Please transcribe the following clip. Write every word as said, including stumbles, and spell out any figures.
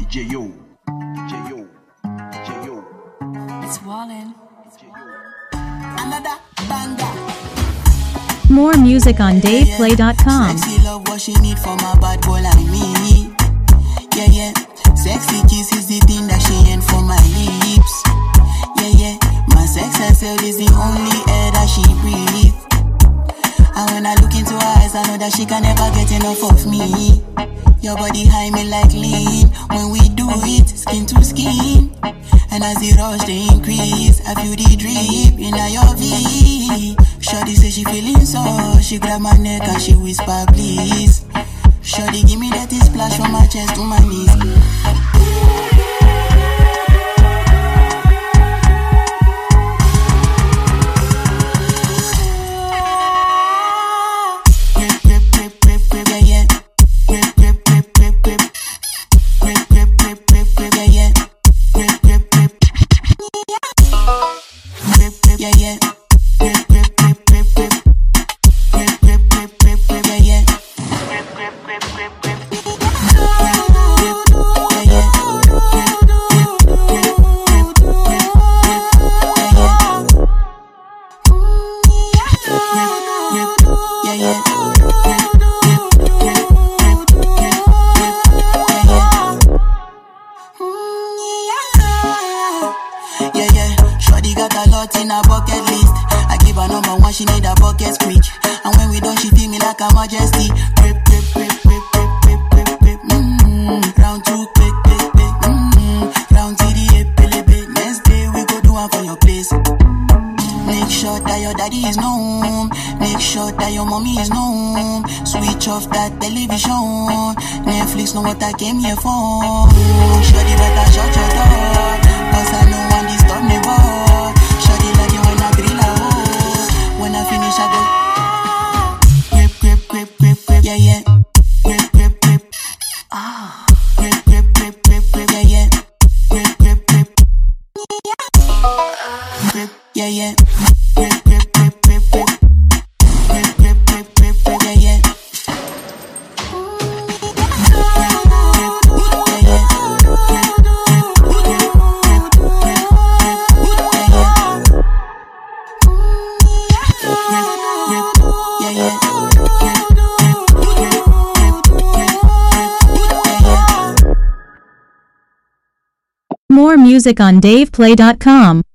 J O, J O, J O. It's Wallin. Another banger. More music on Dave Play dot com. Sexy love what she need from a bad boy like me. Yeah, yeah. Sexy kiss is the thing that she ain't for my lips. Yeah, yeah. My sex herself is the only air that she breathes. And when I look into her eyes, I know that she can never get enough of me. Your body high me like lean. When we do it, skin to skin. And as the rush they increase, I feel the drip in your V. Shorty say she feeling so. She grab my neck and she whisper please. Shorty give me that splash from my chest to my knees. Yeah, yeah. Grip, grip, grip, grip, grip. Grip, grip, grip, grip, grip, yeah, yeah. Grip, grip, grip, grip, grip. Grip, grip, yeah, yeah. Grip, grip, grip, grip, grip, grip, yeah, yeah. Grip, grip, yeah, yeah. Grip, grip, grip, grip, grip, grip, yeah, yeah. Yeah, yeah. Shorty got a lot in her bucket list. I give her number one, she need a bucket screech. And when we done, she feel me like a majesty. Grip, grip, grip, grip, grip, grip, grip, grip. Mm-hmm. Round two, quick, quick, quick. Mm-hmm. Round to the eight, pele, pele. Next day we go do one for your place. Make sure that your daddy is known. Make sure that your mommy is known. Switch off that television. Netflix know what I came here for. Shorty better shut your door, cause I know one disturb me more. Shorty like you when I drill a hole. When I finish I go grip, grip, grip, grip, grip, yeah, yeah. Grip, grip, grip. Ah. Grip, grip, grip, grip, grip, yeah, yeah. Grip, grip, grip. Grip, yeah, yeah. Grip, grip, grip, grip, grip. Grip, grip, grip, grip, grip, yeah, yeah. More music on Dave Play dot com.